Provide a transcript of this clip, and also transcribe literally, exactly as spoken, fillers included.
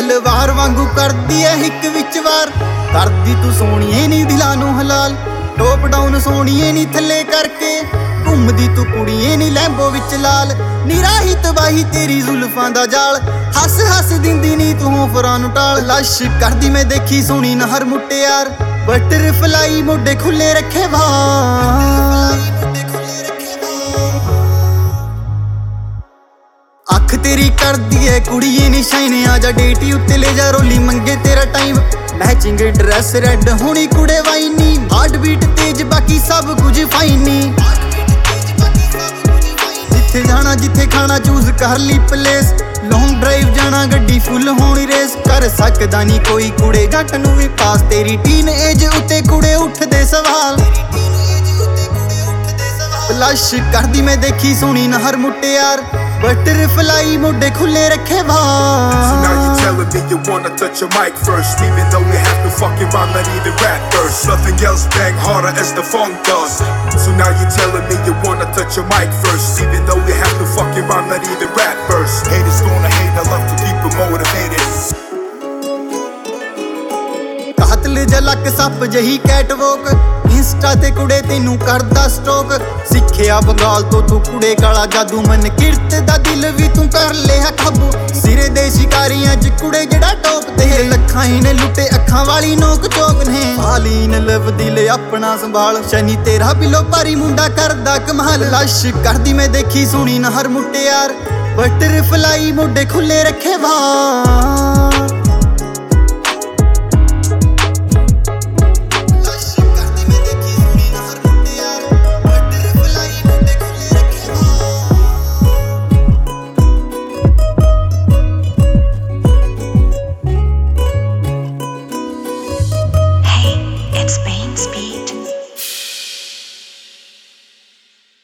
ਤਲਵਾਰ ਵਾਂਗੂ ਕਰਦੀ ਐ ਹਿੱਕ ਵਿੱਚ ਵਾਰ। ਕਰਦੀ ਤੂੰ ਸੋਹਣੀਏ ਨੀ ਦਿਲਾਂ ਨੂੰ ਹਲਾਲ, ਟੋਪ ਡਾਊਨ ਸੋਹਣੀਏ ਨੀ ਥੱਲੇ ਕਰਕੇ। ਘੁੰਮਦੀ ਤੂੰ ਕੁੜੀਏ ਨੀ ਲੈਂਬੋ ਵਿੱਚ ਲਾਲ, ਨਿਰਾਹੀ ਤਬਾਹੀ ਤੇਰੀ ਜ਼ੁਲਫਾਂ ਦਾ ਜਾਲ। ਹੱਸ ਹੱਸ ਦਿੰਦੀ ਨੀ ਤੂੰ ਹੋਫਰਾਂ ਨੂੰ ਟਾਲ। ਲਸ਼ ਕਰਦੀ ਮੈਂ ਦੇਖੀ ਸੋਹਣੀ ਨਹਰ ਮੁਟਿਆਰ, ਬਟਰਫਲਾਈ ਮੋਢੇ ਖੁੱਲੇ ਰੱਖੇ ਵਾਰ। ਅੱਖ ਤੇਰੀ ਕਰਦੀ ਐ ਕੁੜੀਏ ਨੀ ਸ਼ਾਈਨ, ਆ ਜਾ ਡੇਟੀ ਉੱਤੇ ਲੈ ਜਾ ਰੋਲੀ ਮੰਗੇ ਤੇਰਾ ਟਾਈਮ। ਮੈਚਿੰਗ ਡਰੈਸ ਰੈਡ ਹੋਣੀ ਕੁੜੇ ਵਾਈਨੀ, ਹਾਰਟ ਬੀਟ ਤੇਜ ਬਾਕੀ ਸਭ ਕੁਝ ਫਾਈਨੀ। ਜਿੱਥੇ ਜਾਣਾ ਜਿੱਥੇ ਖਾਣਾ ਚੂਜ਼ ਕਰ ਲਈ ਪਲੇਸ, ਲੌਂਗ ਡਰਾਈਵ ਜਾਣਾ ਗੱਡੀ ਫੁੱਲ ਹੋਣੀ ਰੇਸ। ਕਰ ਸਕਦਾ ਨੀ ਕੋਈ ਕੁੜੇ ਜੱਟ ਨੂੰ ਵੀ ਪਾਸ, ਤੇਰੀ ਟੀਨ ਏਜ ਉੱਤੇ ਕੁੜੇ ਉੱਠਦੇ ਸਵਾਲ। ਬਲਸ਼ ਕਰਦੀ ਮੈਂ ਦੇਖੀ ਸੋਹਣੀ ਨਹਰ ਮੁਟਿਆਰ, ਬਟਰਫਲਾਈ ਮੋਢੇ ਖੁੱਲੇ ਰੱਖੇ ਵਾਰ। So now you telling me you wanna touch your mic first, even though you have to fucking rhyme, not even rap first. Nothing else bang harder as the funk does. So now you telling me you wanna touch your mic first, even though you have to fucking rhyme, not even rap first. Haters gonna hate, I love to keep them motivated. ਕਾਤਲ ਜਲਕ ਸੱਪ ਜਹੀ ਕੈਟਵੋਕ, Insta ਤੇ ਕੁੜੇ ਤੈਨੂੰ ਕਰਦਾ stock. ਸਿੱਖਿਆ ਬੰਗਾਲ ਤੋਂ ਤੂੰ ਕੁੜੇ ਕਾਲਾ ਜਾਦੂ, ਮਨ ਕਿਰਤ ਦਾ ਦਿਲ ਵੀ ਤੂੰ ਕਰ ਲਿਆ ਕਾਬੂ। ਸਿਰੇ ਦੇ ਸ਼ਿਕਾਰੀਆਂ ਚ ਕੁੜੇ ਜਿਹੜਾ ਟੋਪ, ਤੇਰੇ ਲੱਖਾਂ ਹੀ ਨੇ ਲੁੱਟੇ ਅੱਖਾਂ ਵਾਲੀ ਨੋਕ ਚੋਕ ਨੇ। ਹਾਲੀਨ ਲਵ ਦਿਲ ਆਪਣਾ ਸੰਭਾਲ, ਸ਼ਨੀ ਤੇਰਾ ਬਿਲੋ ਭਾਰੀ ਮੁੰਡਾ ਕਰਦਾ ਕਮਾਲ। ਲਸ਼ ਕਰਦੀ ਮੈਂ ਦੇਖੀ ਸੋਹਣੀ ਨਹਰ ਮੁਟਿਆਰ, ਬਟਰਫਲਾਈ ਮੋਢੇ ਖੁੱਲੇ ਰੱਖੇ ਵਾਰ। It's Bain Speed.